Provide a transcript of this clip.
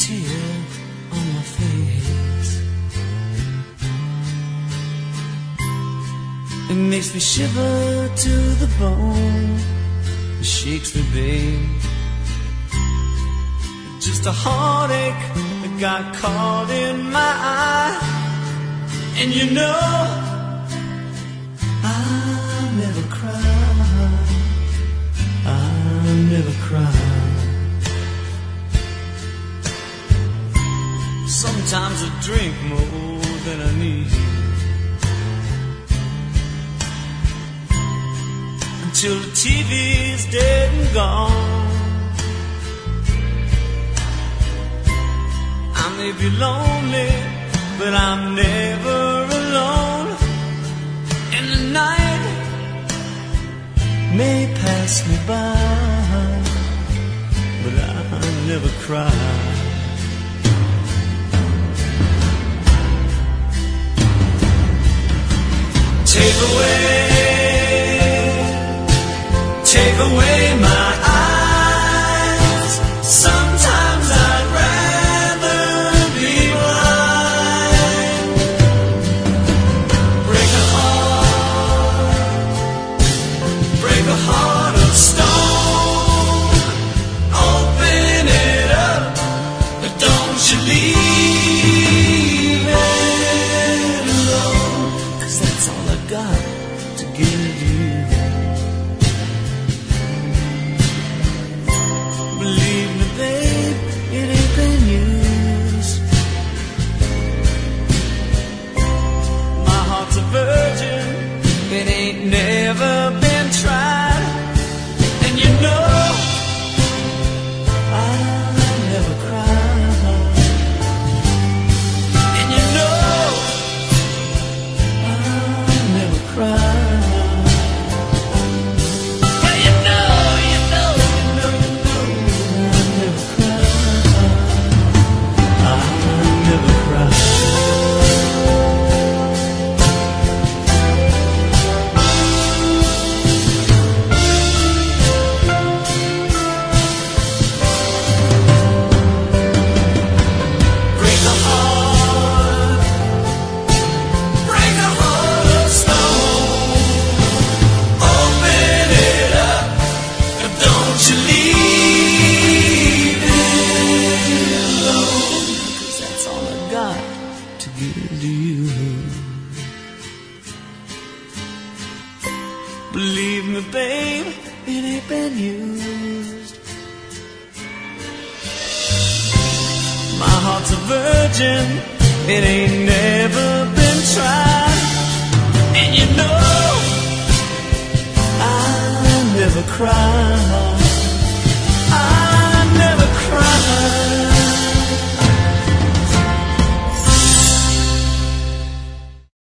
tear on my face. It makes me shiver to the bone. It shakes me, babe. Just a heartache that got caught in my eye. And you know I'll never cry. I'll never cry. Sometimes I drink more than I need, until the TV's dead and gone. I may be lonely, but I'm never alone. And the night may pass me by, but I'll never cry. Take away my eyes. Sometimes I'd rather be blind. Break a heart of stone. Open it up, but don't you leave it alone. 'Cause that's all I got to give you. Believe me, babe, it ain't been used. My heart's a virgin, it ain't never been tried. And you know I'll never cry. And you know I'll never cry. Believe me, babe, it ain't been used. My heart's a virgin, it ain't never been tried. And you know I'll never cry.